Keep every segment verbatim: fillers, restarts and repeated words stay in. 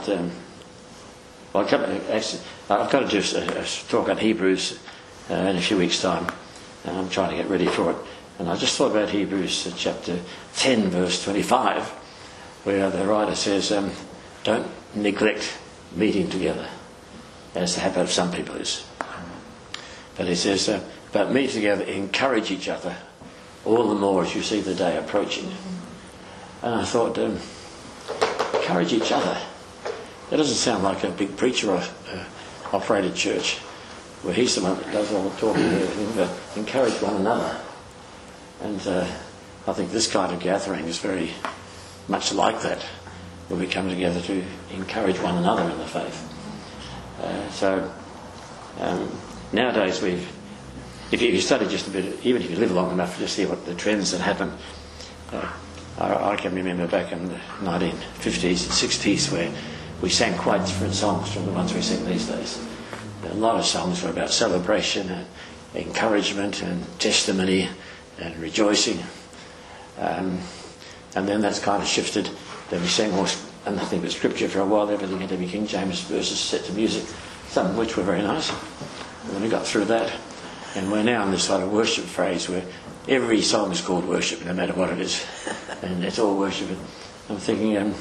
Um, well, actually, I've got to do a, a talk on Hebrews uh, in a few weeks' time, and I'm trying to get ready for it. And I just thought about Hebrews uh, chapter ten, verse twenty-five, where the writer says, um, "Don't neglect meeting together, as the habit of some people is." But he says, uh, "But meet together, encourage each other, all the more as you see the day approaching." And I thought, um, encourage each other. That doesn't sound like a big preacher or uh, operated church, where he's the one that does all the talking and everything, but encourage one another. And uh, I think this kind of gathering is very much like that, where we come together to encourage one another in the faith. Uh, so um, nowadays, we've, if you study just a bit, even if you live long enough to see what the trends that happen, uh, I, I can remember back in the nineteen fifties and sixties where we sang quite different songs from the ones we sing these days. A lot of songs were about celebration and encouragement and testimony and rejoicing. Um, and then that's kind of shifted. Then we sang more, and nothing but scripture for a while. Everything had to be King James verses set to music, some of which were very nice. And then we got through that. And we're now in this sort of worship phase where every song is called worship, no matter what it is. And it's all worship. And I'm thinking, um,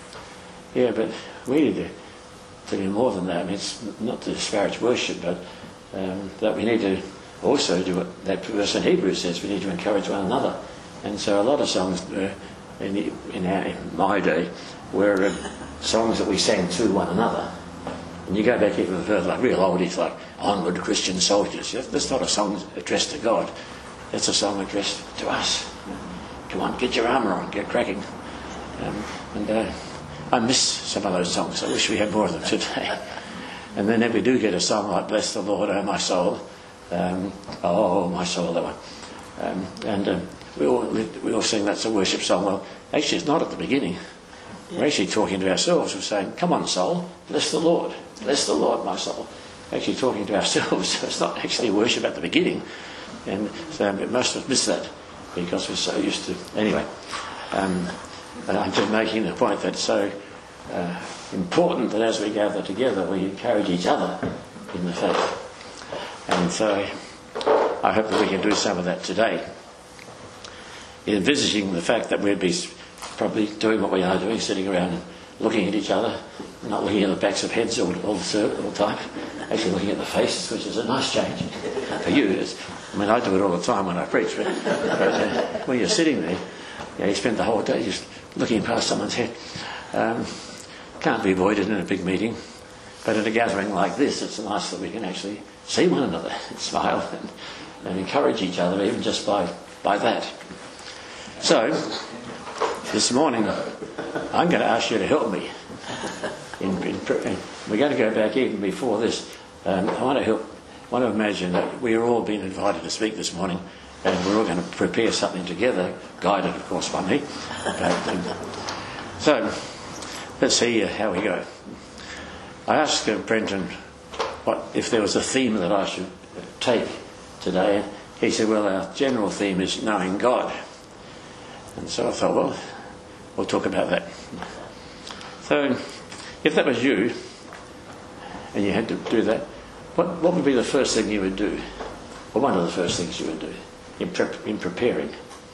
yeah, but we need to, to do more than that. I mean, it's not to disparage worship, but um, that we need to also do what that verse in Hebrews says. We need to encourage one another. And so a lot of songs uh, in, the, in, our, in my day were uh, songs that we sang to one another. And you go back even further, like real oldies, like "Onward, Christian Soldiers." That's not a song addressed to God. That's a song addressed to us. Come on, get your armour on, get cracking. Um, and uh, I miss some of those songs. I wish we had more of them today. And then if we do get a song like "Bless the Lord, oh my soul," um, oh my soul, that one. Um, and um, we all we all sing that's a worship song. Well, actually, it's not at the beginning. We're actually talking to ourselves. We're saying, "Come on, soul, bless the Lord, bless the Lord, my soul." We're actually talking to ourselves. So it's not actually worship at the beginning. And so we must have missed that because we're so used to. Anyway. Um, And I'm just making the point that it's so uh, important that as we gather together, we encourage each other in the faith. And so I hope that we can do some of that today. Envisaging the fact that we'd be probably doing what we are doing, sitting around and looking at each other, not looking at the backs of heads all, all, the, all the time, actually looking at the faces, which is a nice change for you. It's, I mean, I do it all the time when I preach, but, but uh, when you're sitting there, yeah, you spend the whole day just looking past someone's head. Um, can't be avoided in a big meeting. But in a gathering like this, it's nice that we can actually see one another and smile and, and encourage each other, even just by, by that. So, this morning, I'm going to ask you to help me. In, in, in, we're going to go back even before this. Um, I want to help. I want to imagine that we're all being invited to speak this morning. And we're all going to prepare something together, guided, of course, by me. But, um, so, let's see uh, how we go. I asked uh, Brenton what if there was a theme that I should take today. He said, well, our general theme is knowing God. And so I thought, well, we'll talk about that. So, if that was you, and you had to do that, what, what would be the first thing you would do? Or one of the first things you would do? In, pre- in preparing?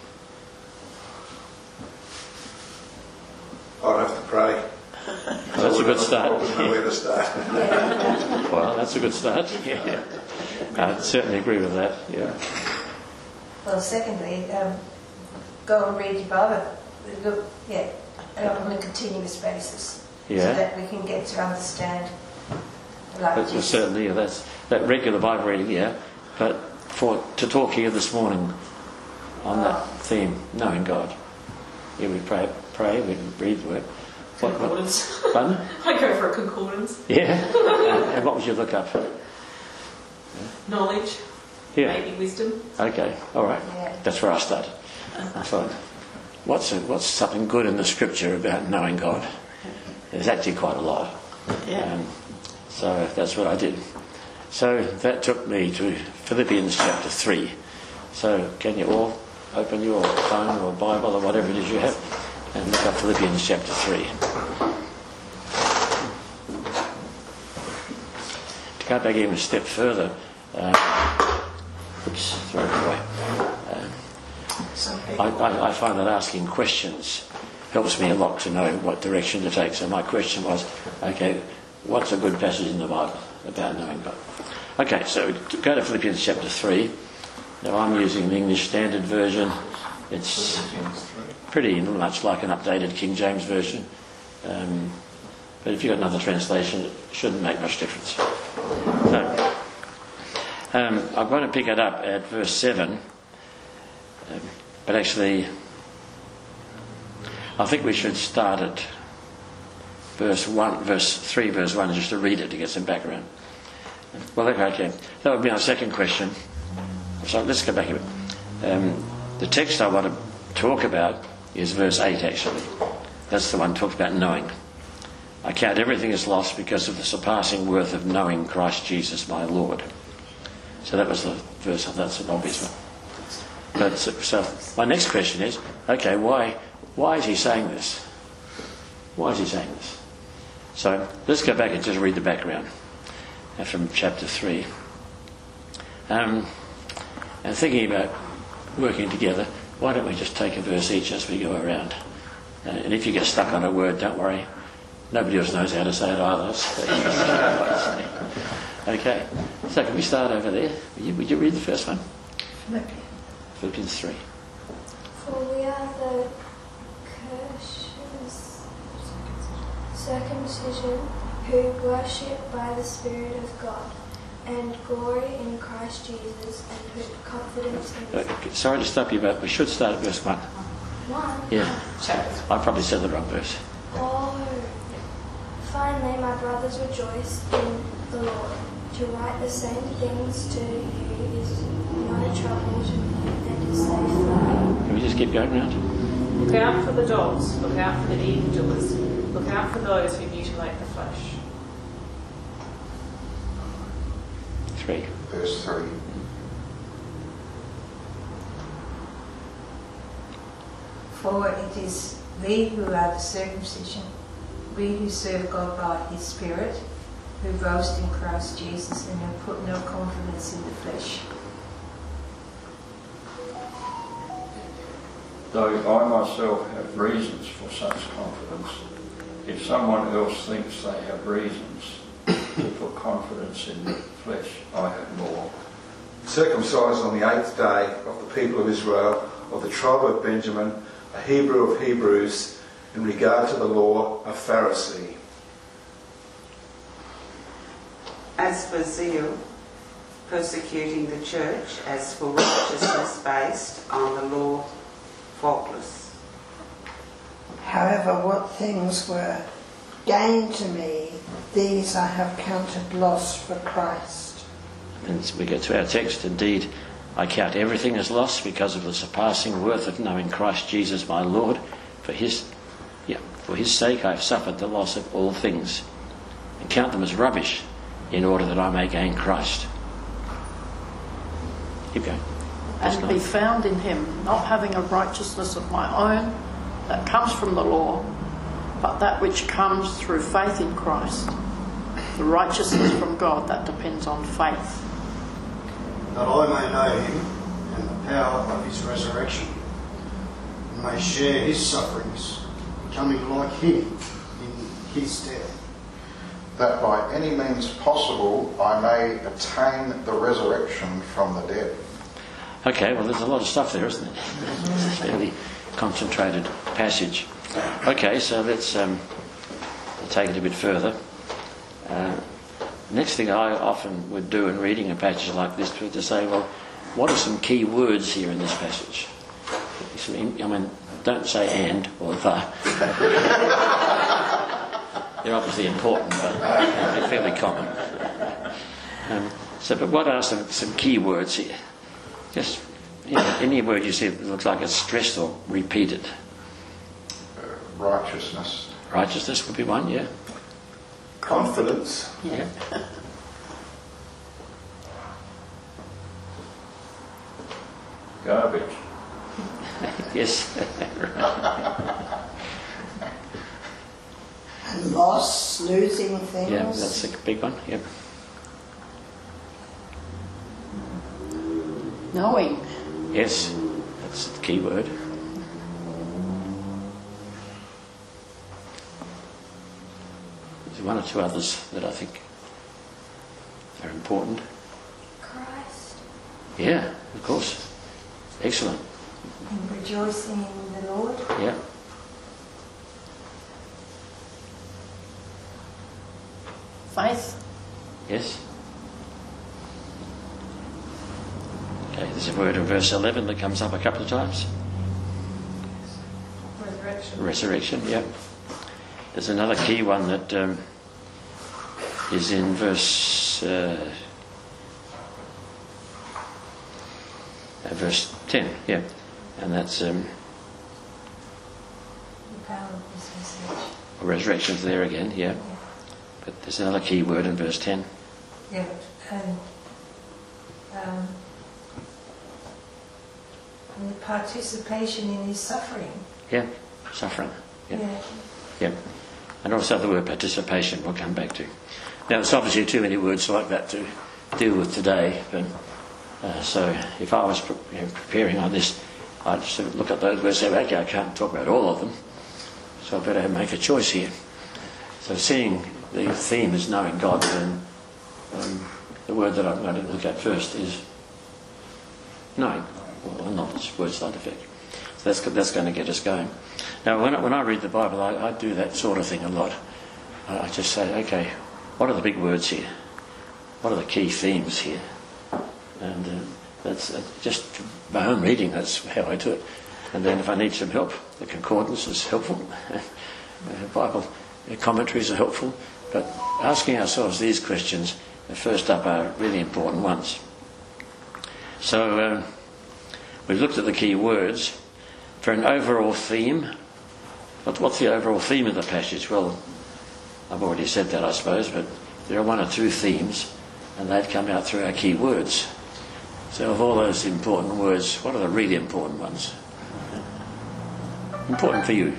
I'd have to pray. Well, that's a good start. I wouldn't know where to start. Well, that's a good start. Yeah, I certainly agree with that. Yeah. Well, secondly, um, go and read your Bible. Look, yeah, on a continuous basis, Yeah. so that we can get to understand. Like But, well, certainly, yeah, that's that regular Bible reading. Yeah, but. For to talk here this morning on that theme, knowing God. Yeah, we pray, pray, we read the word. What, concordance. What, pardon? I go for a concordance. Yeah. and, and what would you look up? Knowledge. Yeah. Maybe wisdom. Okay. All right. Yeah. That's where I start. I thought, what's a, what's something good in the Scripture about knowing God? There's actually quite a lot. Yeah. Um, so that's what I did. So that took me to Philippians chapter three. So can you all open your phone or Bible or whatever it is you have and look up Philippians chapter three. go back even a step further. Uh, oops, throw it away. Uh, Some I, people. I, I find that asking questions helps me a lot to know what direction to take. So my question was, okay, what's a good passage in the Bible about knowing God? Okay, so go to Philippians chapter three. Now I'm using the English Standard Version. It's pretty much like an updated King James Version. Um, but if you've got another translation, it shouldn't make much difference. So, um, I'm going to pick it up at verse seven. Um, but actually, I think we should start at verse one, verse three, verse one, just to read it to get some background. Well, okay, that would be our second question. So let's go back a bit. Um, the text I want to talk about is verse eight, actually. That's the one that talks about knowing. I count everything as lost because of the surpassing worth of knowing Christ Jesus my Lord. So that was the verse. That's an obvious one. But so, so my next question is, okay, why why is he saying this? Why is he saying this? So let's go back and just read the background uh, from chapter three. Um, and thinking about working together, why don't we just take a verse each as we go around? Uh, and if you get stuck on a word, don't worry. Nobody else knows how to say it either. So you just know what to say. Okay, so can we start over there? Would you, would you read the first one? Philippians three. For we are the Christians, circumcision, who worship by the Spirit of God, and glory in Christ Jesus, and put confidence in Uh, sorry to stop you, but we should start at verse one. one. Yeah, I probably said the wrong verse. Oh, finally, my brothers, rejoice in the Lord. To write the same things to you is no trouble to me and is safe for you. Can we just keep going round? Look out for the dogs, look out for the evildoers, look out for those who mutilate the flesh. Three. Verse three. For it is we who are the circumcision, we who serve God by his Spirit, who boast in Christ Jesus and who put no confidence in the flesh. Though I myself have reasons for such confidence, if someone else thinks they have reasons to put confidence in the flesh, I have more. Circumcised on the eighth day of the people of Israel, of the tribe of Benjamin, a Hebrew of Hebrews, in regard to the law, a Pharisee. As for zeal, persecuting the church, as for righteousness based on the law, faultless. However, what things were gain to me, these I have counted loss for Christ. And so we get to our text. Indeed, I count everything as loss because of the surpassing worth of knowing Christ Jesus my Lord. For his, yeah, for his sake I have suffered the loss of all things, and count them as rubbish, in order that I may gain Christ. Keep going. Verse And be nine. found in him, not having a righteousness of my own that comes from the law, but that which comes through faith in Christ, the righteousness from God that depends on faith. That I may know him and the power of his resurrection, and may share his sufferings, becoming like him in his death, that by any means possible I may attain the resurrection from the dead. Okay, well, there's a lot of stuff there, isn't it? It's a fairly concentrated passage. Okay, so let's um, take it a bit further. Uh, next thing I often would do in reading a passage like this was to say, well, what are some key words here in this passage? I mean, don't say and or the. They're obviously important, but they're fairly common. Um, so, but what are some, some key words here? Just you know, any word you see that looks like it's stressed or repeated. Uh, righteousness. Righteousness would be one, yeah. Confidence. Yeah. Garbage. Yes. And loss, losing things. Yeah, that's a big one. Yep. Knowing. Yes, that's the key word. There's one or two others that I think are important. Christ. Yeah, of course. Excellent. And rejoicing in the Lord. Yeah. Faith. Yes. Okay, there's a word in verse eleven that comes up a couple of times. Resurrection. Resurrection, yeah. There's another key one that um, is in verse uh, uh, verse ten, yeah, and that's um, The power of his resurrection. resurrection's there again, yeah. But there's another key word in verse ten. Yeah, and, um, and the participation in his suffering. Yeah, suffering. Yeah. Yeah. Yeah. And also the word participation we'll come back to. Now, there's obviously too many words like that to deal with today, but uh, so if I was pre- you know, preparing on this, I'd just sort of look at those words and say, okay, I can't talk about all of them, so I better make a choice here. So seeing the theme is knowing God, then um, the word that I'm going to look at first is knowing, or knowledge, word side effect. So that's, that's going to get us going. Now, when I, when I read the Bible, I, I do that sort of thing a lot. I, I just say, okay, what are the big words here? What are the key themes here? And uh, that's uh, just my own reading, that's how I do it. And then if I need some help, the concordance is helpful. uh, Bible commentaries are helpful. But asking ourselves these questions, uh, first up, are really important ones. So uh, we've looked at the key words. For an overall theme, what, what's the overall theme of the passage? Well, I've already said that, I suppose, but there are one or two themes, and they'd come out through our key words. So of all those important words, what are the really important ones? Important for you?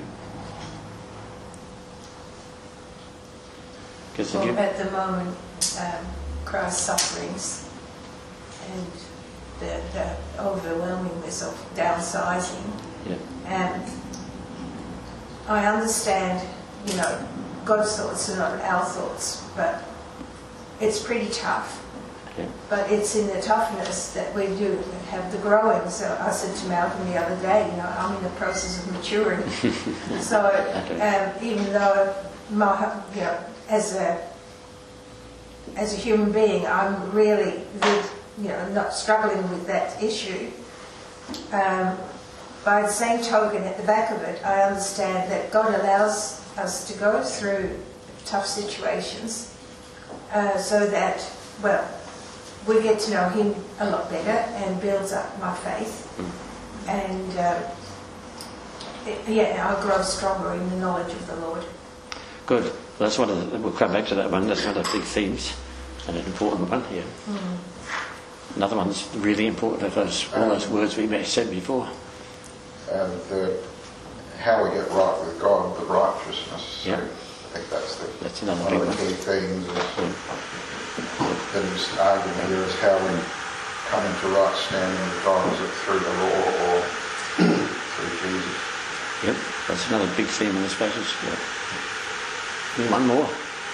Because Well, you... at the moment, um, Christ's sufferings and the, the overwhelmingness of downsizing. Yeah. And I understand, you know, God's thoughts are not our thoughts, but it's pretty tough. Yeah. But it's in the toughness that we do have the growing. So I said to Malcolm the other day, you know, I'm in the process of maturing. So um, even though my, you know, as a as a human being, I'm really, you know, not struggling with that issue. Um, by the same token, at the back of it, I understand that God allows us to go through tough situations uh, so that, well, we get to know Him a lot better and builds up my faith. And uh, it, yeah, I grow stronger in the knowledge of the Lord. Good. Well, that's one of the, we'll come back to that one. That's one of the big themes and an important one here. Mm. Another one that's really important of those, all those words we said before. And the, how we get right with God, the righteousness. Yeah. So I think that's the that's another one big of the one. key things. Is, Yeah. that his argument here is how we come into right standing with God. Is it through the law or through Jesus? Yep, that's another big theme in this passage. Yeah. One more.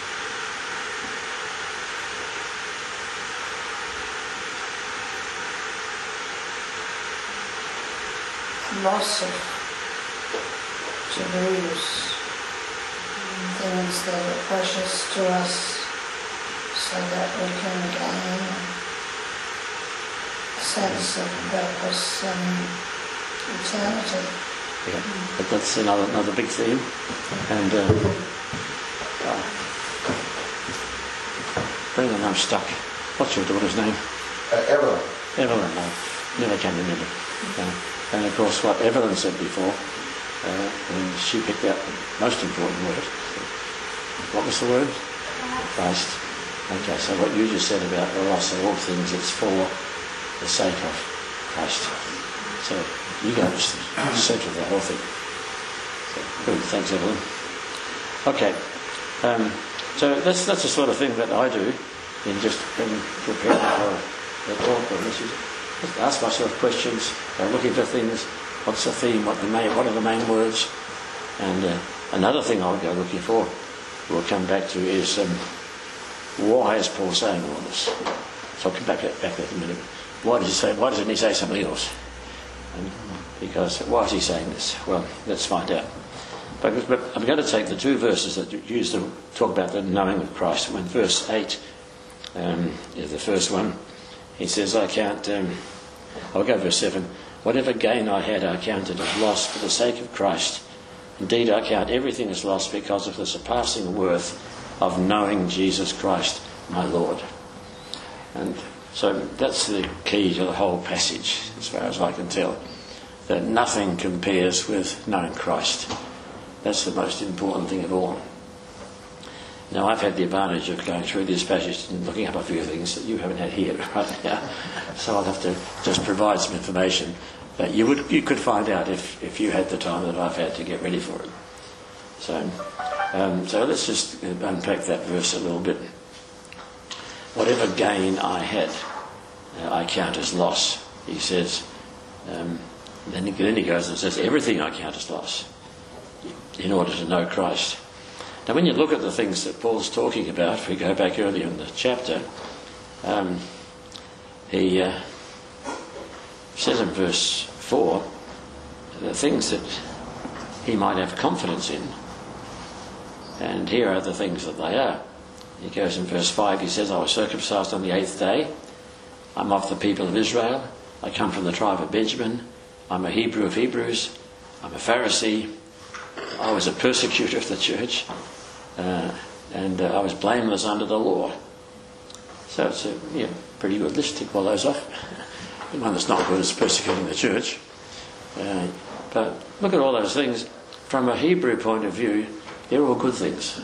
Loss of to lose things that are precious to us so that we can gain a sense of purpose and eternity. Yeah, but that's another another big theme. And uh, oh. Brendan, I'm stuck. What's your daughter's name? Uh, Evelyn. Evelyn. I never can remember. Uh, and of course, what Evelyn said before, uh, and she picked out the most important word. What was the word? Christ. Okay, so what you just said about the loss of all things, it's for the sake of Christ. So you go to the centre of the whole thing. So, good, thanks Evelyn. Okay, um, so that's that's the sort of thing that I do in just in preparing for the talk or message. ask myself questions, go looking for things. What's the theme? What the main? What are the main words? And uh, another thing I'll go looking for, we'll come back to, is um, why is Paul saying all this? So I'll come back back there in a minute. Why does he say? Why doesn't he say something else? And because why is he saying this? Well, let's find out. But, but I'm going to take the two verses that you used to talk about the knowing of Christ. When verse eight um, is the first one, he says, "I count." Um, I'll go verse seven. "Whatever gain I had, I counted as loss for the sake of Christ. Indeed, I count everything as loss because of the surpassing worth of knowing Jesus Christ, my Lord." And so that's the key to the whole passage, as far as I can tell. That nothing compares with knowing Christ. That's the most important thing of all. Now, I've had the advantage of going through this passage and looking up a few things that you haven't had here right now. So I'll have to just provide some information that you would you could find out if, if you had the time that I've had to get ready for it. So, um, so let's just unpack that verse a little bit. "Whatever gain I had, uh, I count as loss," he says. Um, then, he, then he goes and says, "Everything I count as loss in order to know Christ." Now, when you look at the things that Paul's talking about, if we go back earlier in the chapter, um, he uh, says in verse four, the things that he might have confidence in, and here are the things that they are. He goes in verse five, he says, "I was circumcised on the eighth day. I'm of the people of Israel. I come from the tribe of Benjamin. I'm a Hebrew of Hebrews. I'm a Pharisee. I was a persecutor of the church. Uh, and uh, I was blameless under the law." So it's a yeah, pretty good list. Tick all those off. The one that's not good is persecuting the church. Uh, but look at all those things. From a Hebrew point of view, they're all good things.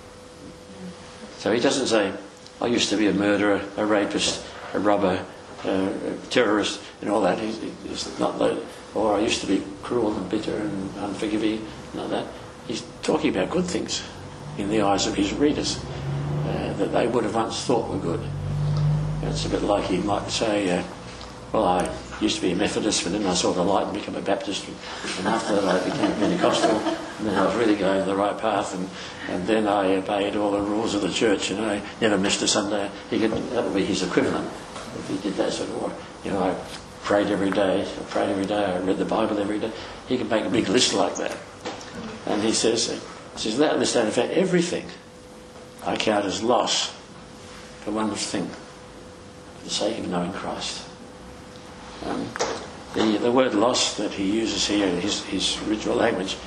So he doesn't say, "I used to be a murderer, a rapist, a robber, uh, a terrorist," and all that. He's, he's not that. Or, "I used to be cruel and bitter and unforgiving," not that. He's talking about good things in the eyes of his readers uh, that they would have once thought were good. And it's a bit like he might say, uh, "Well, I used to be a Methodist, but then I saw the light and became a Baptist, and after that I became Pentecostal, and then I was really going the right path, and, and then I obeyed all the rules of the church, and I never missed a Sunday." He could, that would be his equivalent if he did that sort of work. You know, I prayed every day, I prayed every day, I read the Bible every day. He can make a big list like that. And he says, he says, "Let understand, in fact, everything I count as loss for one thing, for the sake of knowing Christ." Um, the, the word loss that he uses here in his, his original language,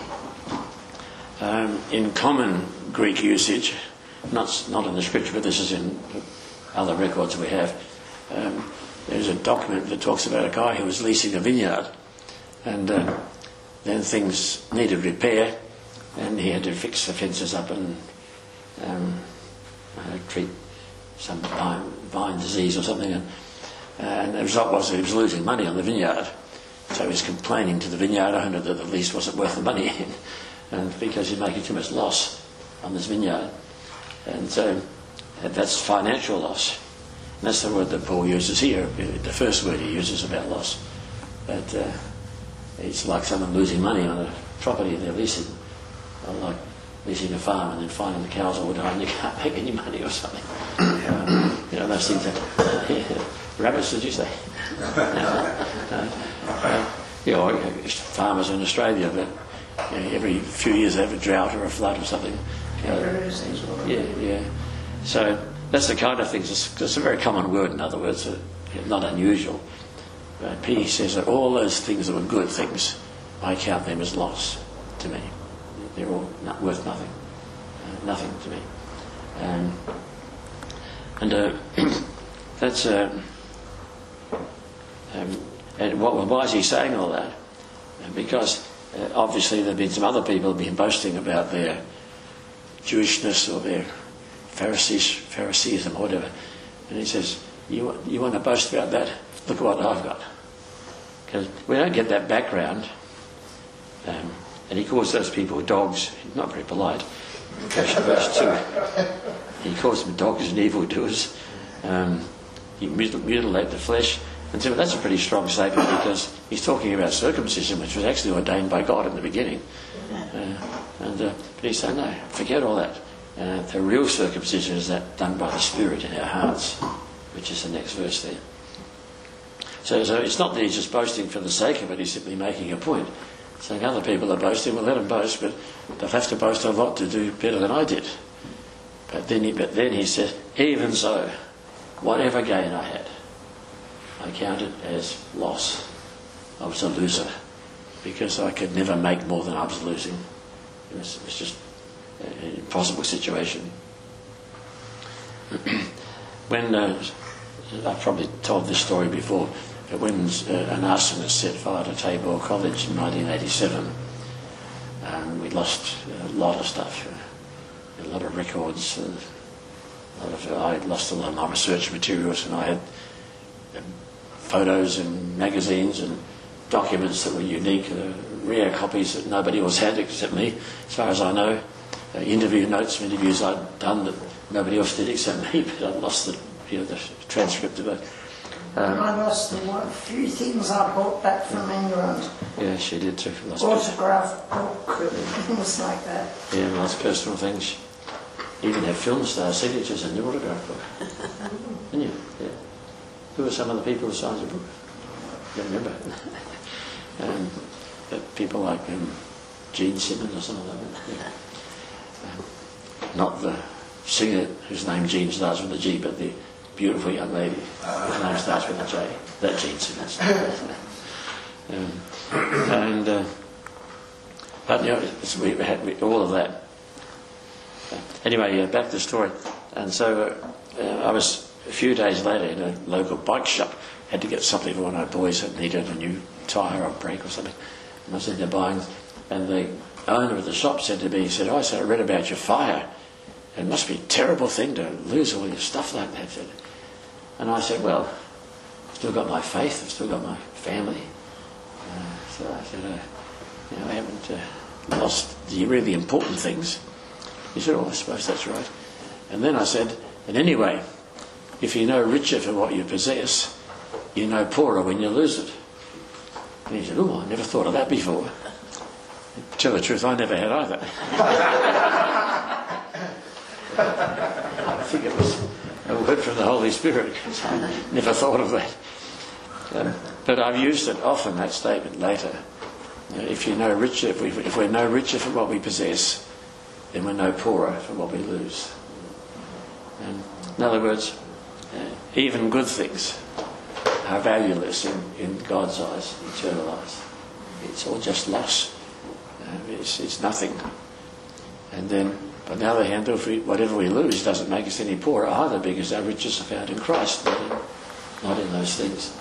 um, in common Greek usage, not, not in the scripture, but this is in other records we have, um, there's a document that talks about a guy who was leasing a vineyard, and uh, then things needed repair, and he had to fix the fences up and um, uh, treat some vine, vine disease or something, and, uh, and the result was that he was losing money on the vineyard. So he was complaining to the vineyard owner that the lease wasn't worth the money, and because he's making too much loss on this vineyard. And so uh, that's financial loss. And that's the word that Paul uses here, the first word he uses about loss. But uh, it's like someone losing money on a property they're leasing, or like leasing a farm and then finding the cows all die and you can't make any money or something. Um, you know, those things that... Yeah. Rabbits, did you say? uh, uh, you know, farmers in Australia, but you know, every few years they have a drought or a flood or something. You know, yeah, yeah. So that's the kind of things. It's, it's a very common word, in other words, uh, not unusual. But P says that all those things that were good things, I count them as loss to me. They're all not worth nothing, uh, nothing to me. Um, and uh, that's. Uh, Um, and what, why is he saying all that? Because uh, obviously there have been some other people who have been boasting about their Jewishness or their Pharisees, Phariseeism or whatever. And he says, you, you want to boast about that? Look at what I've got. Because we don't get that background. Um, and he calls those people dogs. He's not very polite. Verse two. He calls them dogs and evildoers. Um, you mutilate the flesh. And so that's a pretty strong statement, because he's talking about circumcision, which was actually ordained by God in the beginning. Uh, and uh, but he's saying, no, forget all that. Uh, the real circumcision is that done by the Spirit in our hearts, which is the next verse there. So, so it's not that he's just boasting for the sake of it, he's simply making a point. Saying other people are boasting, well, let them boast, but they'll have to boast a lot to do better than I did. But then he, but then he says, even so, whatever gain I had, I counted as loss. I was a loser, because I could never make more than I was losing. It was, it was just an impossible situation. When, uh, I've probably told this story before, but when uh, an arsonist set fire to Tabor College in nineteen eighty-seven, um, we lost a lot of stuff, uh, a lot of records, uh, a lot of, uh, I lost a lot of my research materials, and I had uh, photos and magazines and documents that were unique, uh, rare copies that nobody else had except me, as far as I know. Uh, interview notes from interviews I'd done that nobody else did except me, but I lost the, you know, the transcript of it. Um, I lost the one, few things I brought back from England. Yeah, she did too. Lost Autograph book and things like that. Yeah, lots of personal things. You even have film star signatures in your autograph book. Didn't you? Yeah. Who were some of the people who signed your book? I don't remember. um, but people like um, Gene Simmons or something like that. Yeah. Um, not the singer whose name Gene starts with a G, but the beautiful young lady whose name starts with a J. That Gene Simmons. um, and uh, but you know, it's, we had we, all of that. Uh, anyway, uh, back to the story. And so uh, uh, I was a few days later in a local bike shop. Had to get something for one of our boys that needed a new tyre or brake or something. And I was in there buying, and the owner of the shop said to me, he said, "Oh, I said, I read about your fire. It must be a terrible thing to lose all your stuff like that." And I said, "Well, I've still got my faith, I've still got my family." Uh, so I said, uh, you know, I haven't uh, lost the really important things. He said, "Oh, I suppose that's right." And then I said, "And anyway, if you're no richer for what you possess, you're no poorer when you lose it." And he said, "Oh, I never thought of that before." To tell the truth, I never had either. I think it was a word from the Holy Spirit, because I never thought of that. Um, but I've used it often, that statement, later. You know, if you're no richer, if, we, if we're no richer for what we possess, then we're no poorer for what we lose. Um, in other words, uh, even good things are valueless in, in God's eyes, eternal eyes. It's all just loss. Uh, it's, it's nothing. And then, on the other hand, if we, whatever we lose doesn't make us any poorer either, because our riches are found in Christ, not in, not in those things.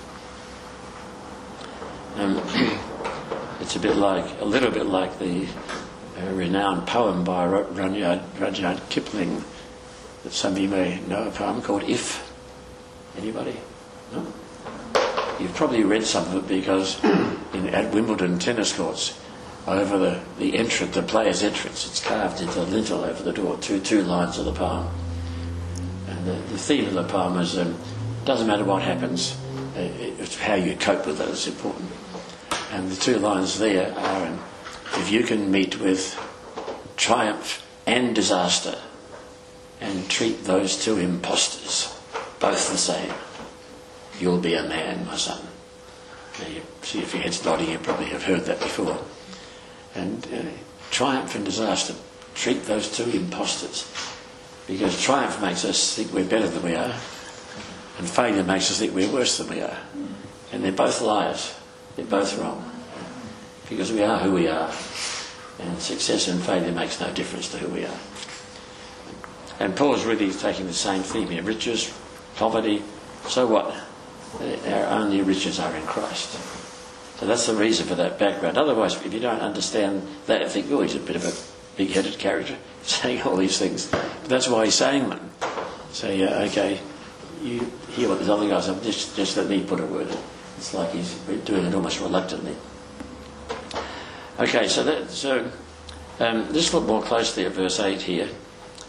Um, it's a bit like, a little bit like the uh, renowned poem by Rudyard, Rudyard Kipling, that some of you may know, a poem called If. Anybody? No? You've probably read some of it, because in, at Wimbledon tennis courts, over the, the entrance, the player's entrance, it's carved into the lintel over the door, two two lines of the poem. And the, the theme of the poem is, um, doesn't matter what happens, uh, it's how you cope with it that's important. And the two lines there are, um, if you can meet with triumph and disaster and treat those two impostors both the same, you'll be a man, my son. Now you see, if your head's nodding, you probably have heard that before. And uh, triumph and disaster, treat those two impostors. Because triumph makes us think we're better than we are, and failure makes us think we're worse than we are. And they're both liars. They're both wrong. Because we are who we are. And success and failure makes no difference to who we are. And Paul's really taking the same theme here. Riches, poverty, so what? Our only riches are in Christ. So that's the reason for that background. Otherwise, if you don't understand that, you think, oh, he's a bit of a big-headed character, saying all these things. But that's why he's saying them. So, yeah, okay, you hear what these other guys have, just, just let me put a word in. It's like he's doing it almost reluctantly. Okay, so that, so um, just look more closely at verse eight here.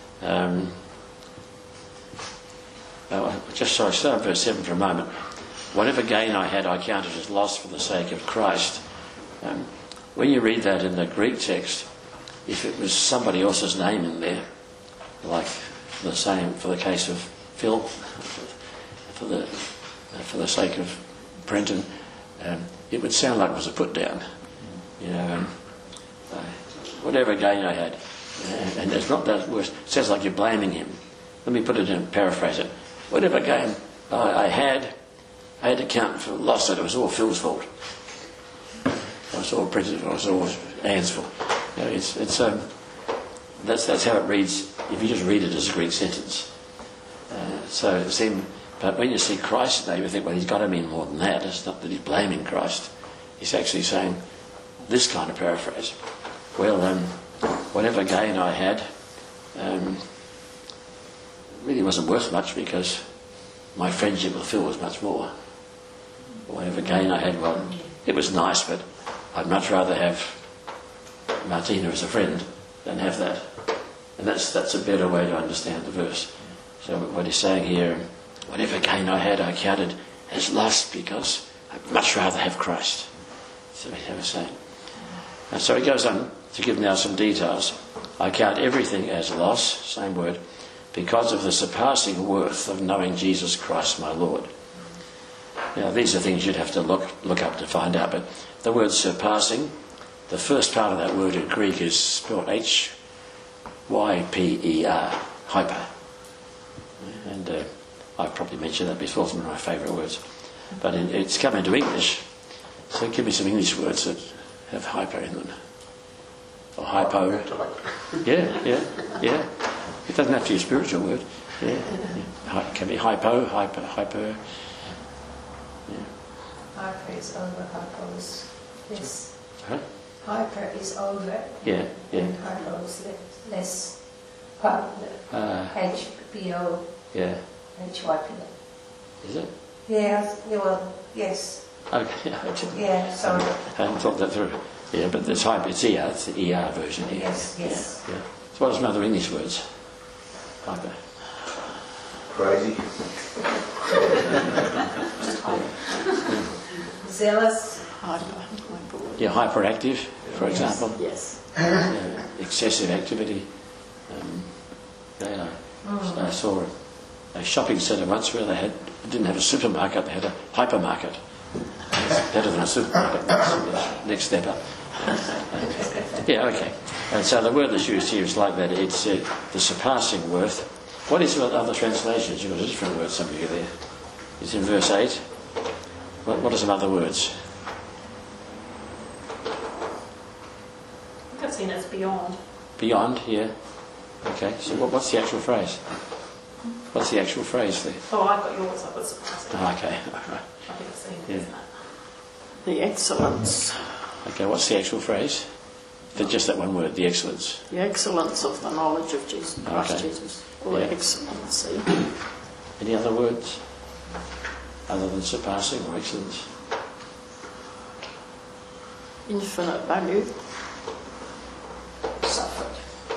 Um, oh, just sorry, start at verse seven for a moment. whatever gain I had, I counted as loss for the sake of Christ. Um, when you read that in the Greek text, if it was somebody else's name in there, like for the same for the case of Phil, for the for the sake of Brenton, um, it would sound like it was a put down. You know, um, uh, whatever gain I had, uh, and it's not that worse. It sounds like you're blaming him. Let me put it in, paraphrase it. Whatever gain I, I had, I had to count for loss that it was all Phil's fault. It was all Brenton's fault. It was all Anne's fault. You know, it's it's um, that's that's how it reads. If you just read it as a Greek sentence. Uh, so it seemed, but when you see Christ now, you think, well, he's got to mean more than that. It's not that he's blaming Christ. He's actually saying this kind of paraphrase. Well, um, whatever gain I had um, really wasn't worth much because my friendship with Phil was much more. Whatever gain I had, well, it was nice, but I'd much rather have Martina as a friend than have that. And that's that's a better way to understand the verse. So what he's saying here, whatever gain I had, I counted as lost because I'd much rather have Christ. So he was saying. And so he goes on to give now some details. I count everything as loss, same word, because of the surpassing worth of knowing Jesus Christ my Lord. Now these are things you'd have to look look up to find out, but the word surpassing, the first part of that word in Greek is spelled H Y P E R, hyper. And uh, I've probably mentioned that before, it's one of my favourite words. But in, it's come into English, so give me some English words that have hyper in them. Or hypo. Yeah, yeah, yeah. It doesn't have to be a spiritual word. Yeah, yeah. It can be hypo, hyper, hyper. Yeah. Hyper is over, hypo is less. Huh? Hyper is over. Yeah, yeah. And hypo is less. Hyper, Uh, H B O. yeah. H Y P. Is it? Yeah, yeah, well, yes. Okay. I didn't- Yeah, sorry. I hadn't thought that through. Yeah, but it's hyper, it's E R, it's the E R version here. Yes, yes. Yeah, yeah. So what are some other English words? Hyper. Crazy. Zealous. Hyper. hyper. Yeah, hyperactive, for example. Yes. Yeah, excessive activity. Um, they, uh, Mm. I saw a, a shopping centre once where they had didn't have a supermarket, they had a hypermarket. It's better than a supermarket. Next, next step up. Yeah, okay. And so the word that's used here is like that. It's uh, the surpassing worth. What is with other translations? You've got a different word, some of you there. It's in verse eight. What, what are some other words? I think I've seen it as beyond. Beyond, yeah. Okay, so what, what's the actual phrase? What's the actual phrase there? Oh, I've got yours. I've got surpassing. Oh, okay, all right. I think I've seen it, Yeah. isn't it? The excellence. Okay, what's the actual phrase? For just that one word, the excellence. The excellence of the knowledge of Jesus, Christ Okay. Jesus. Or Yeah. excellency. Any other words other than surpassing or excellence? Infinite value. Suffered.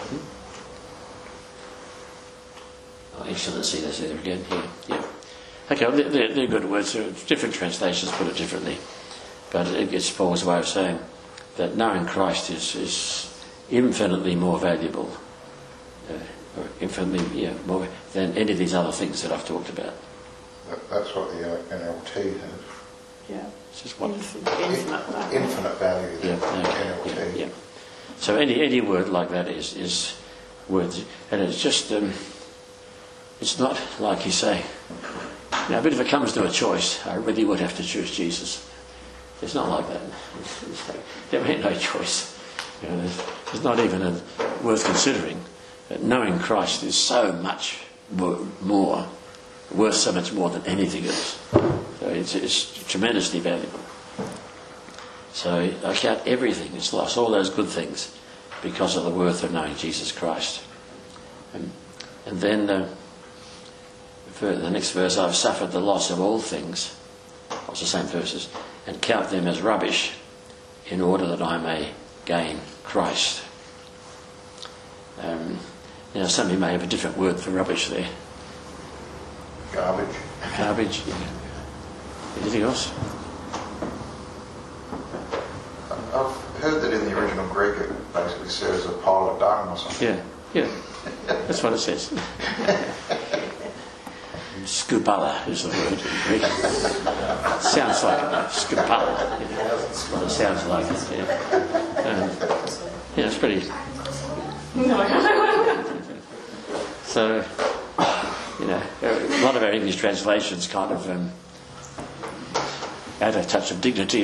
Oh, excellency, that's there again. Yeah, yeah. Okay, well, they're, they're good words. Different translations put it differently. But it, it's Paul's way of saying that knowing Christ is, is infinitely more valuable, uh, or infinitely yeah, more than any of these other things that I've talked about. That, that's what the uh, N L T has. Yeah. It's just what? Infinite, infinite value. Infinite value. Yeah, the okay, N L T. yeah, yeah. So any any word like that is is words, and it's just um, it's not like you say. Now, but if it comes to a choice, I really would have to choose Jesus. It's not like that. It's like, there ain't no choice. You know, there's, there's not even a, worth considering. But knowing Christ is so much more, more, worth so much more than anything else. So it's, it's tremendously valuable. So I count everything as lost, all those good things, because of the worth of knowing Jesus Christ. And, and then uh, for the next verse, I've suffered the loss of all things. It's the same verses. And count them as rubbish in order that I may gain Christ. Um, now, some of you may have a different word for rubbish there. Garbage. Garbage. Yeah. Anything else? I've heard that in the original Greek it basically says a pile of dung or something. Yeah, yeah. That's what it says. Scupala is the word in Greek. Sounds like it. Scupala. Yeah. That's what it sounds like. Yeah. Um, yeah, it's pretty. So, you know, a lot of our English translations kind of um, add a touch of dignity.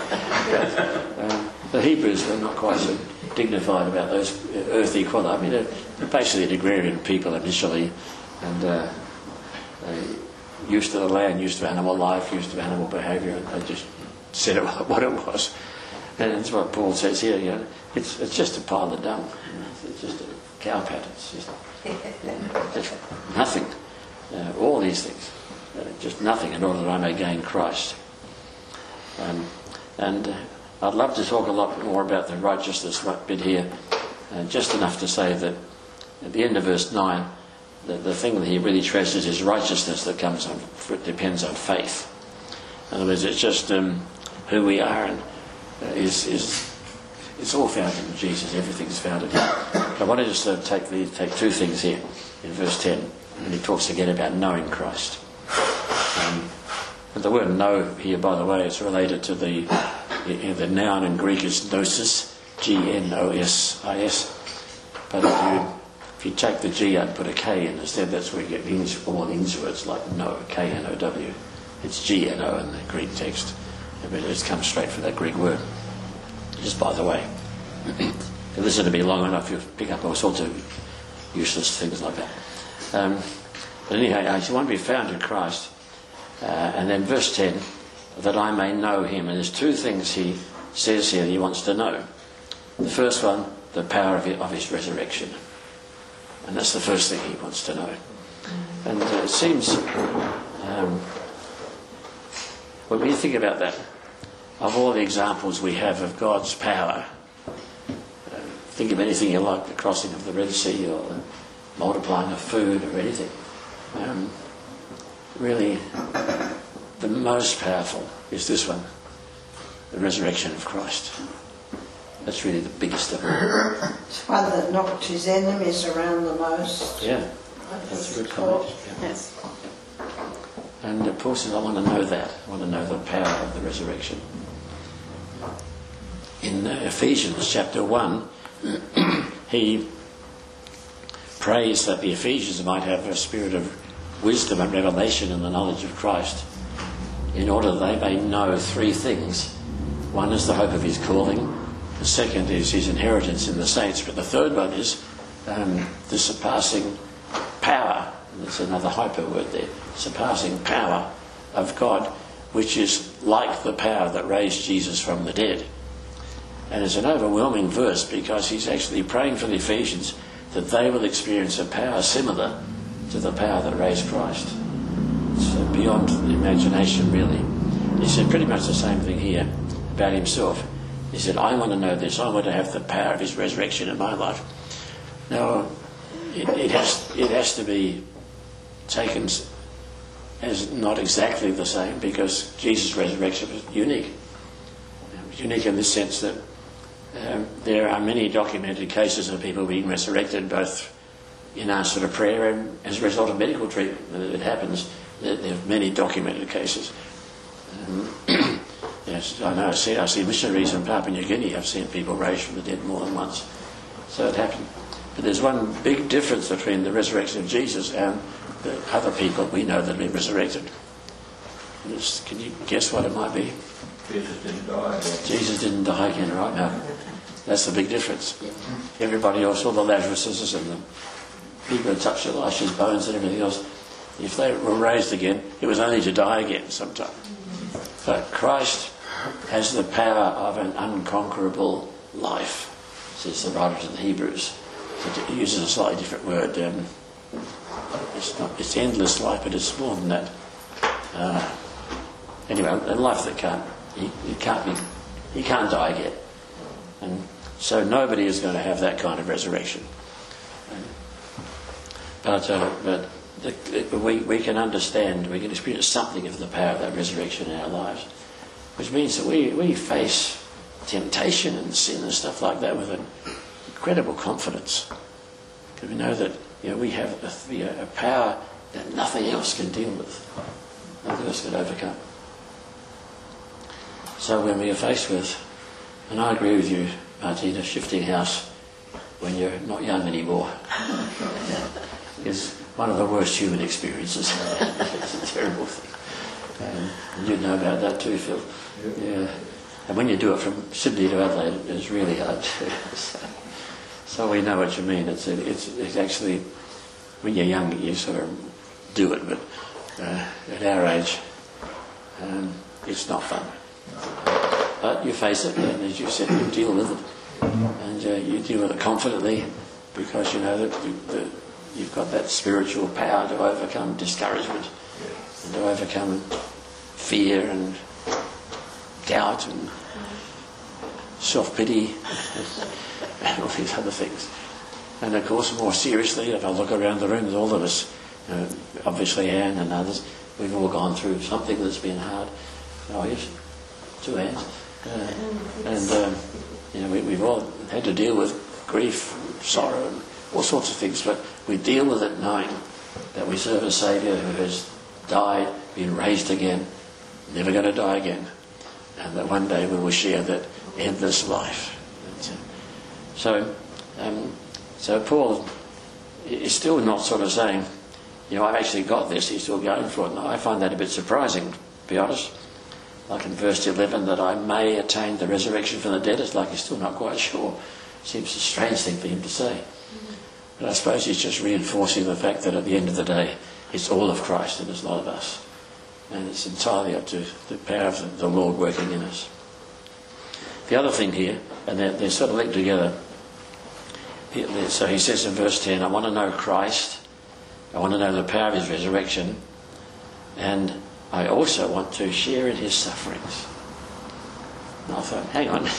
um, the Hebrews were not quite so dignified about those earthly qualities. I mean, they're, they're basically an agrarian people initially, and uh, they used to the land, used to animal life, used to animal behaviour, and they just said it what it was. And that's what Paul says here. You know, it's it's just a pile of dung. You know, it's just a cow pat. It's just, just nothing. Uh, all these things, uh, just nothing, in order that I may gain Christ. Um, and uh, I'd love to talk a lot more about the righteousness bit here, uh, just enough to say that at the end of verse nine, the, the thing that he really treasures is righteousness that comes on, depends on faith. In other words, it's just um, who we are, and uh, is is it's all found in Jesus. Everything's found in him. I want to just uh, take the take two things here in verse ten, and he talks again about knowing Christ. Um, and the word "know" here, by the way, is related to the the noun in Greek is gnosis, G N O S I S. But if you if you take the G out and put a K in instead, that's where you get English, all English words like know, K N O W. It's G N O in the Greek text. But it's come straight from that Greek word. Just by the way, if you listen to me long enough, you'll pick up all sorts of useless things like that. Um, but anyhow, I want to be found in Christ. Uh, and then verse ten, that I may know him. And there's two things he says here that he wants to know. The first one, the power of his, of his resurrection. And that's the first thing he wants to know. And uh, it seems, um, when we think about that, of all the examples we have of God's power, uh, think of anything you like, the crossing of the Red Sea or the multiplying of food or anything. Um, really, the most powerful is this one, the resurrection of Christ. That's really the biggest of all. It's one that knocked his enemies around the most. Yeah, that's a good comment. Yeah. Yes. And uh, Paul says, I want to know that. I want to know the power of the resurrection. In uh, Ephesians chapter one, he prays that the Ephesians might have a spirit of wisdom and revelation in the knowledge of Christ, in order that they may know three things. One is the hope of his calling. The second is his inheritance in the saints. But the third one is um, the surpassing power. There's another hyper word there. Surpassing power of God, which is like the power that raised Jesus from the dead. And it's an overwhelming verse, because he's actually praying for the Ephesians that they will experience a power similar to the power that raised Christ. It's beyond imagination, really. He said pretty much the same thing here about himself. He said, I want to know this. I want to have the power of his resurrection in my life. Now, it, it has it has to be taken as not exactly the same, because Jesus' resurrection was unique. It was unique in the sense that um, there are many documented cases of people being resurrected, both in answer to prayer and as a result of medical treatment. It happens. There, there are many documented cases. Um, yes, I know. I see. I see missionaries in Papua New Guinea. I've seen people raised from the dead more than once. So it happened. But there's one big difference between the resurrection of Jesus and the other people we know that have been resurrected. Just, can you guess what it might be? Jesus didn't die again. Jesus didn't die again, right? No. That's the big difference. Everybody else, all the Lazaruses and the people who touched Elisha's bones and everything else, if they were raised again, it was only to die again sometime. But Christ has the power of an unconquerable life, says the writer to the Hebrews. It uses a slightly different word. Um, it's not it's endless life, but it's more than that. Uh, anyway, a life that can't he, he can't be he can't die again, and so nobody is going to have that kind of resurrection. But uh, but the, the we, we can understand, we can experience something of the power of that resurrection in our lives, which means that we, we face temptation and sin and stuff like that with an incredible confidence. Because we know that, you know, we have a, you know, a power that nothing else can deal with, nothing else can overcome. So when we are faced with, and I agree with you, Martina, shifting house when you're not young anymore is one of the worst human experiences. It's a terrible thing. Um, and you know about that too, Phil. Yeah. And when you do it from Sydney to Adelaide, it's really hard too. So, so we know what you mean. It's, it's, it's actually, when you're young, you sort of do it, but uh, at our age, um, it's not fun. But you face it, and as you said, you deal with it. And uh, you deal with it confidently because you know that, you, that you've got that spiritual power to overcome discouragement and to overcome fear and doubt and self-pity and all these other things. And of course, more seriously, if I look around the room, there's all of us, you know, obviously Anne and others, we've all gone through something that's been hard. Oh yes, two hands. Uh, and um, you know, we, we've all had to deal with grief, sorrow, and all sorts of things, but we deal with it knowing that we serve a Saviour who has died, been raised again, never going to die again, and that one day we will share that endless life. And, uh, so, um, so Paul is still not sort of saying, you know, I've actually got this, he's still going for it. And I find that a bit surprising, to be honest. Like in verse eleven, that I may attain the resurrection from the dead. It's like he's still not quite sure. Seems a strange thing for him to say. But I suppose he's just reinforcing the fact that at the end of the day, it's all of Christ and it's not of us. And it's entirely up to the power of the Lord working in us. The other thing here, and they're, they're sort of linked together. So he says in verse ten, I want to know Christ. I want to know the power of his resurrection. And I also want to share in his sufferings. And I thought, hang on.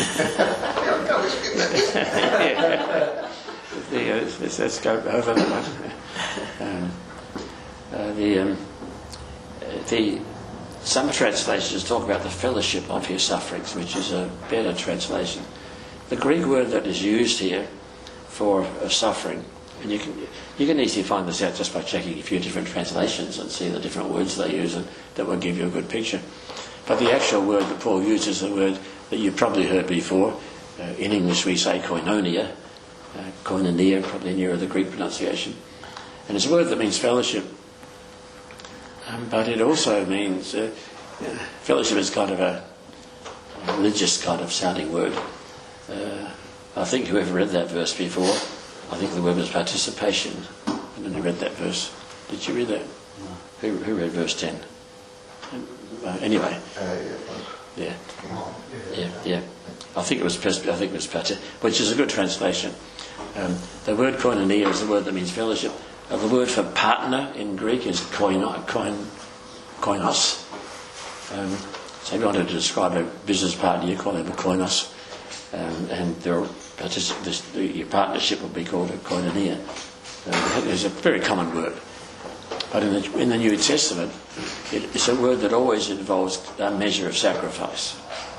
the, uh, let's, let's go over that one. Um, uh, the, um, the, some translations talk about the fellowship of his sufferings, which is a better translation. The Greek word that is used here for uh, suffering, and you can you can easily find this out just by checking a few different translations and see the different words they use, and that will give you a good picture. But the actual word that Paul uses is a word that you've probably heard before. Uh, in English we say koinonia, uh, koinonia, probably nearer the Greek pronunciation. And it's a word that means fellowship. Um, but it also means, uh, uh, fellowship is kind of a religious kind of sounding word. Uh, I think whoever read that verse before, I think the word was participation. And then who read that verse? Did you read that? No. Who, who read verse ten? Uh, anyway. Uh, yeah. Yeah, yeah. I think it was I think it was participation, which is a good translation. Um, the word koinonia is the word that means fellowship. Uh, the word for partner in Greek is koino, koin, koinos. Um, so if you wanted to describe a business partner, you call him a koinos. Um, and their particip- this, the, your partnership will be called a koinonia. Uh, it's a very common word. But in the, in the New Testament, it, it's a word that always involves a measure of sacrifice.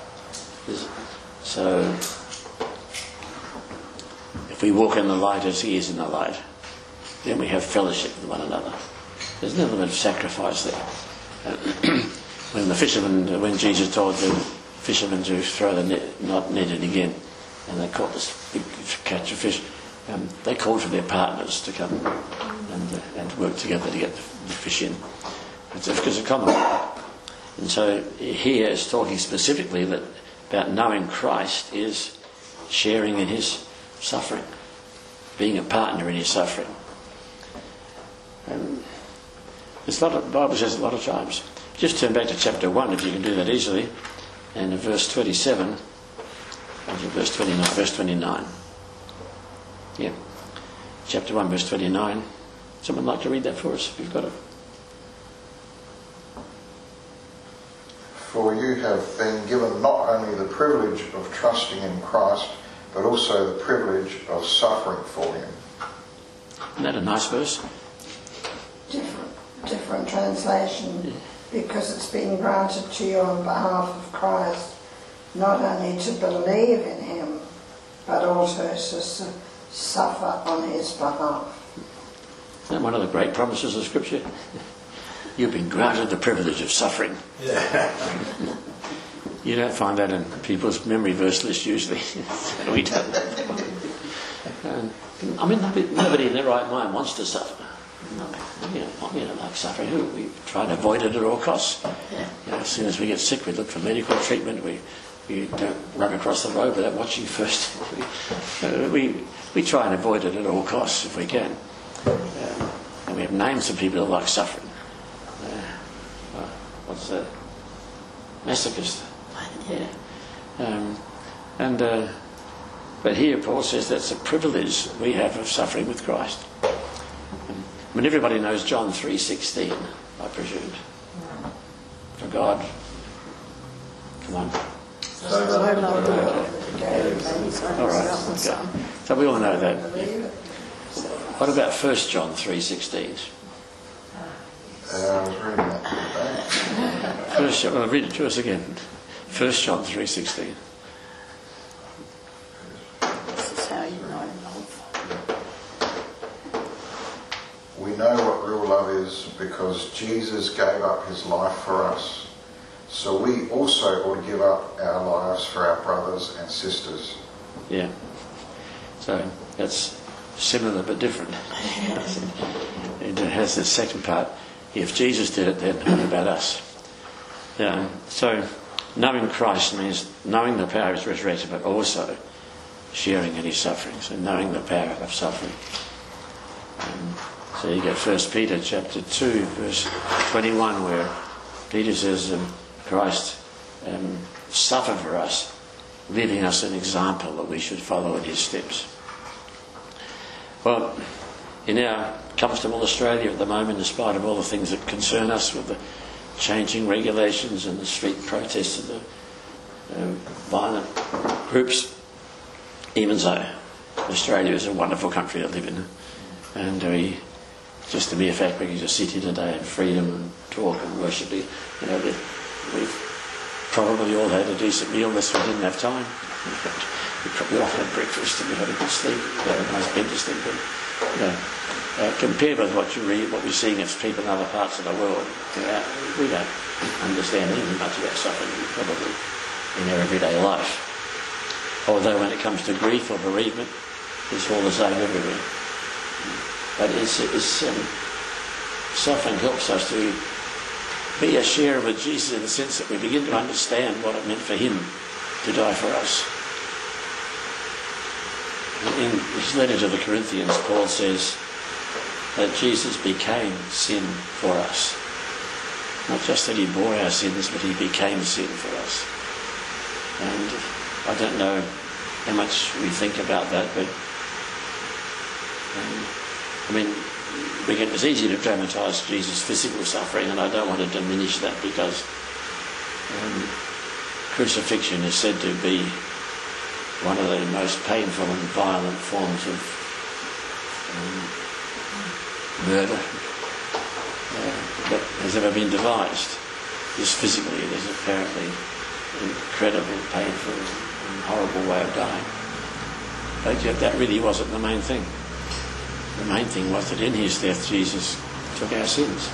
So, if we walk in the light as he is in the light, then we have fellowship with one another. There's an element of sacrifice there. Uh, when the fishermen, when Jesus told the fishermen to throw the net, not netted again, and they caught this big catch of fish, um, they called for their partners to come and, uh, and work together to get the, the fish in. It's, it's a common. And so here it's talking specifically that about knowing Christ is sharing in his suffering, being a partner in his suffering. Um, it's a lot of, the Bible says a lot of times. Just turn back to chapter one if you can do that easily. And in verse twenty-seven, or verse twenty-nine, verse twenty-nine. Yeah. Chapter one, verse twenty-nine. Someone like to read that for us if you've got it? For you have been given not only the privilege of trusting in Christ, but also the privilege of suffering for him. Isn't that a nice verse? Different. different translation, because it's been granted to you on behalf of Christ, not only to believe in him, but also to su- suffer on his behalf. Isn't that one of the great promises of Scripture? You've been granted the privilege of suffering. Yeah. You don't find that in people's memory verse list usually. We don't. And, I mean, nobody, nobody in their right mind wants to suffer. No, we don't, we don't like suffering. We try and avoid it at all costs. You know, as soon as we get sick, we look for medical treatment. We we don't run across the road without watching first. we, we we try and avoid it at all costs if we can. Um, and we have names for people who like suffering. Uh, uh, what's that? Masochist. Yeah. Um, and uh, but here Paul says that's a privilege we have of suffering with Christ. Um, I mean, everybody knows John three sixteen, I presume. For God, come on. So All right. Okay. So we all know that. What about First John three sixteen? Uh, I was reading that today. First John, well, read it to us again. First John three sixteen. This is how you know love. We know what real love is because Jesus gave up his life for us. So we also ought to give up our lives for our brothers and sisters. Yeah. So that's similar but different. It has the second part. If Jesus did it, then what about us? Yeah. So knowing Christ means knowing the power of his resurrection, but also sharing in his sufferings and knowing the power of suffering. Um, so you get First Peter chapter two, verse twenty-one, where Peter says, um, Christ um, suffered for us, leaving us an example that we should follow in his steps. Well, in our comfortable Australia at the moment, in spite of all the things that concern us with the changing regulations and the street protests of the uh, violent groups, even so, Australia is a wonderful country to live in. And we, just the mere fact we can just sit here today in freedom and talk and worship, you know, we've probably all had a decent meal unless we didn't have time. We probably all had breakfast and we had a good sleep, we had a nice bed to sleep in. You know, uh, compared with what you read, what we're seeing as people in other parts of the world, you know, we don't understand even much about suffering probably in our everyday life. Although when it comes to grief or bereavement, it's all the same everywhere. But it's, it's um, suffering helps us to be a sharer with Jesus in the sense that we begin to understand what it meant for him to die for us. In his letter to the Corinthians, Paul says that Jesus became sin for us. Not just that he bore our sins, but he became sin for us. And I don't know how much we think about that, but um, I mean, we get, it's easy to dramatise Jesus' physical suffering, and I don't want to diminish that because um, crucifixion is said to be one of the most painful and violent forms of um, murder uh, that has ever been devised. Just physically, it is apparently an incredibly painful and horrible way of dying. But yet that really wasn't the main thing. The main thing was that in his death Jesus took our sins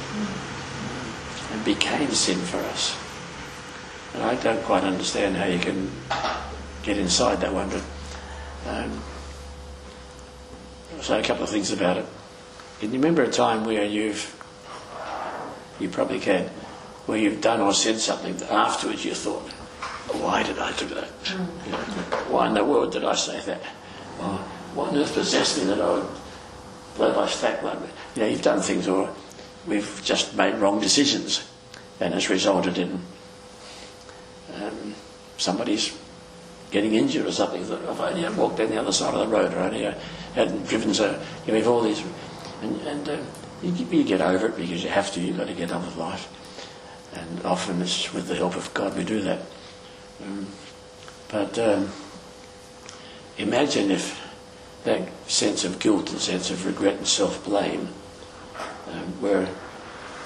and became sin for us. And I don't quite understand how you can get inside that one, but um, I'll say a couple of things about it. Can you remember a time where you've, you probably can, where you've done or said something that afterwards you thought, why did I do that? You know, why in the world did I say that? Or what on earth possessed me that I would blow my stack like that? You know, you've done things, or we've just made wrong decisions, and it's resulted in um, somebody's getting injured or something. That if I only had walked down the other side of the road, or only I hadn't driven so, you know, we have all these, and, and uh, you, you get over it because you have to. You've got to get on with life, and often it's with the help of God we do that. Um, but um, imagine if that sense of guilt and sense of regret and self-blame um, were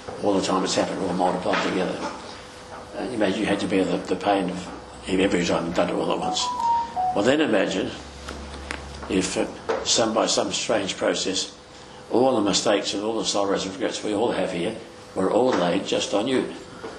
all the time it's happened, all multiplied together. And you imagine you had to bear the, the pain of every time you've done it all at once. Well, then imagine if uh, some by some strange process, all the mistakes and all the sorrows and regrets we all have here were all laid just on you.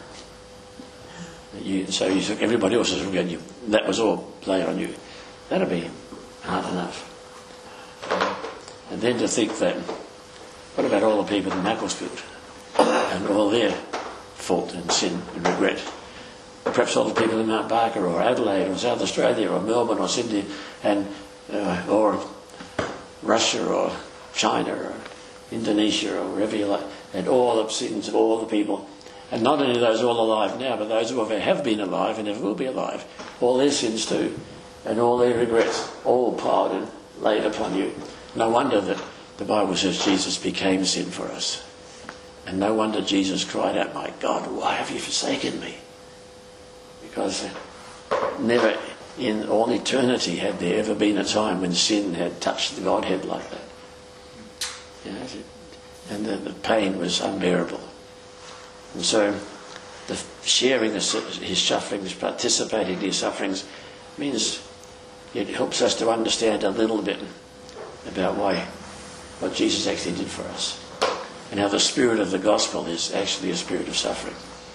you so you took everybody else's regret, you, that was all laid on you. That'd be hard enough. And then to think that, what about all the people in Macclesfield and all their fault and sin and regret? Perhaps all the people in Mount Barker or Adelaide or South Australia or Melbourne or Sydney and uh, or Russia or China or Indonesia or wherever you like, and all the sins of all the people. And not only those all alive now, but those who have been alive and ever will be alive. All their sins too, and all their regrets, all piled and laid upon you. No wonder that the Bible says Jesus became sin for us. And no wonder Jesus cried out, "My God, why have you forsaken me?" Because never in all eternity had there ever been a time when sin had touched the Godhead like that. You know, and the, the pain was unbearable. And so the sharing his sufferings, participating in his sufferings, means it helps us to understand a little bit about why, what Jesus actually did for us, and how the spirit of the gospel is actually a spirit of suffering.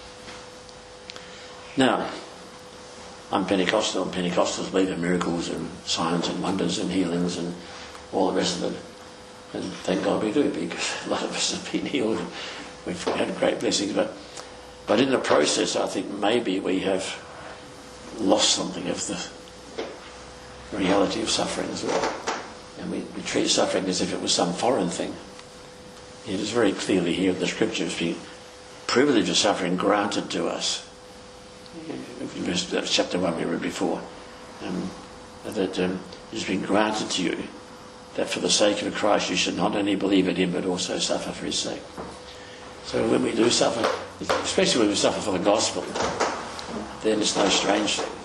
Now, I'm Pentecostal, and Pentecostals believe in miracles and signs and wonders and healings and all the rest of it. And thank God we do, because a lot of us have been healed. We've had great blessings, but but in the process, I think maybe we have lost something of the reality of suffering as well. And we, we treat suffering as if it was some foreign thing. It is very clearly here in the scriptures, the privilege of suffering granted to us. That's chapter one we read before. Um, that um, it has been granted to you that for the sake of Christ you should not only believe in him but also suffer for his sake. So when we do suffer, especially when we suffer for the gospel, then it's no strange thing.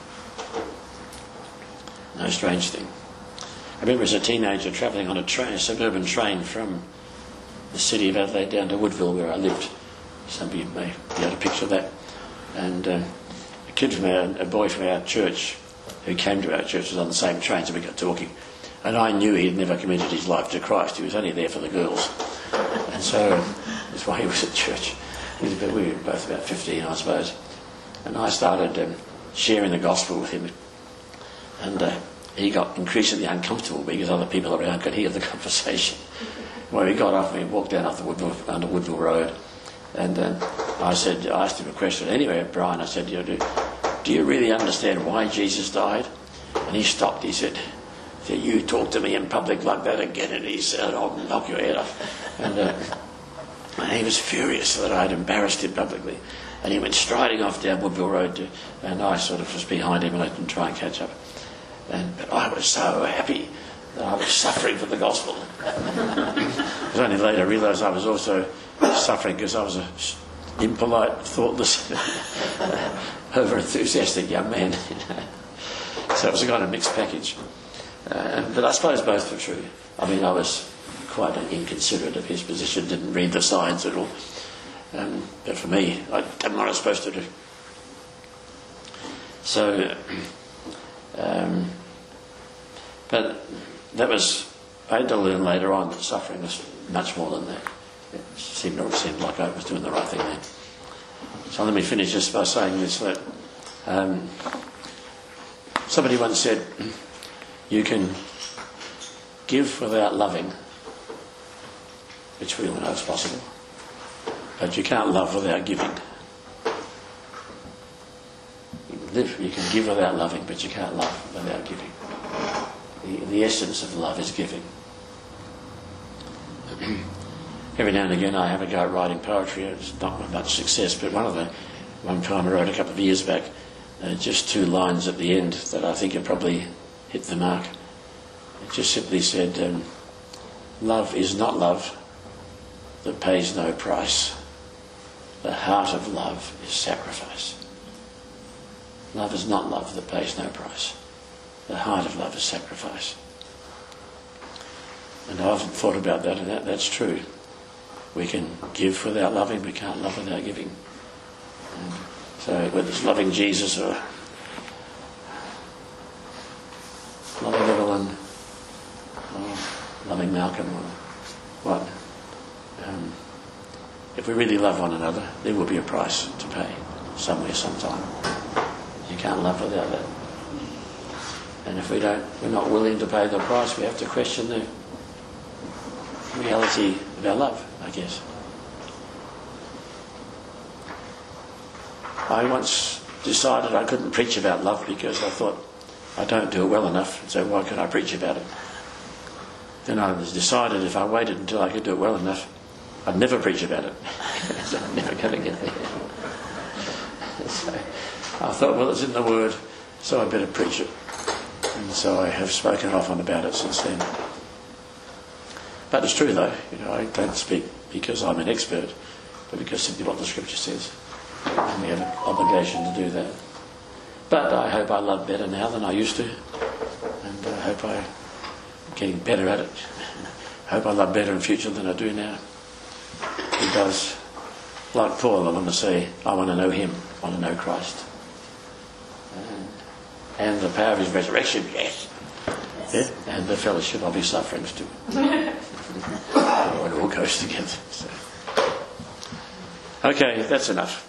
No strange thing. I remember as a teenager travelling on a train, a suburban train from the city of Adelaide down to Woodville where I lived. Some of you may be able to picture that. And um, a kid from our, a boy from our church who came to our church was on the same train, so we got talking. And I knew he had never committed his life to Christ. He was only there for the girls. And so that's why he was at church. We were both about fifteen, I suppose. And I started um, sharing the gospel with him. And uh, he got increasingly uncomfortable because other people around could hear the conversation. Well, we got off and we walked down off the Woodville, under Woodville Road. And um, I said, I asked him a question. Anyway, Brian, I said, you know, do, do you really understand why Jesus died? And he stopped. He said, "You talk to me in public like that again," and he said, "I'll knock your head off." And, uh, and he was furious that I had embarrassed him publicly. And he went striding off down Woodville Road, to, and I sort of was behind him and I didn't try and catch up. And, but I was so happy that I was suffering for the gospel. It was only later I realised I was also suffering because I was an impolite, thoughtless, over-enthusiastic young man. So it was a kind of mixed package. Uh, but I suppose both were true. I mean, I was quite inconsiderate of his position, didn't read the signs at all. Um, but for me, I done what I was supposed to do. So, um, but that was, I had to learn later on that suffering was much more than that. It seemed, it seemed like I was doing the right thing then. So let me finish just by saying this, that um, somebody once said, you can give without loving, which we all know is possible, but you can't love without giving. You can, live, you can give without loving, but you can't love without giving. The, the essence of love is giving. Every now and again I have a go at writing poetry. It's not with much success, but one of the one time I wrote a couple of years back, uh, just two lines at the end that I think have probably hit the mark. It just simply said, um, love is not love that pays no price. The heart of love is sacrifice. Love is not love that pays no price. The heart of love is sacrifice. And I often thought about that, and that, that's true. we can give without loving, we can't love without giving. And so whether it's loving Jesus or loving Evelyn or loving Malcolm or what, um, if we really love one another, there will be a price to pay somewhere, sometime. You can't love without that. And if we don't, we're not willing to pay the price, we have to question the reality of our love, I guess. I once decided I couldn't preach about love because I thought I don't do it well enough, so why could I preach about it? Then I decided if I waited until I could do it well enough, I'd never preach about it. So I'm never going to get there. So I thought, well, it's in the Word, so I better preach it. And so I have spoken often about it since then. But it's true though, you know, I don't speak because I'm an expert, but because simply what the Scripture says. And we have an obligation to do that. But I hope I love better now than I used to. And I hope I'm getting better at it. I hope I love better in future than I do now. Because, like Paul, I want to say, I want to know him, I want to know Christ. And the power of his resurrection, yes. Yeah? And the fellowship of his sufferings too. It all goes together. So. Okay, that's enough.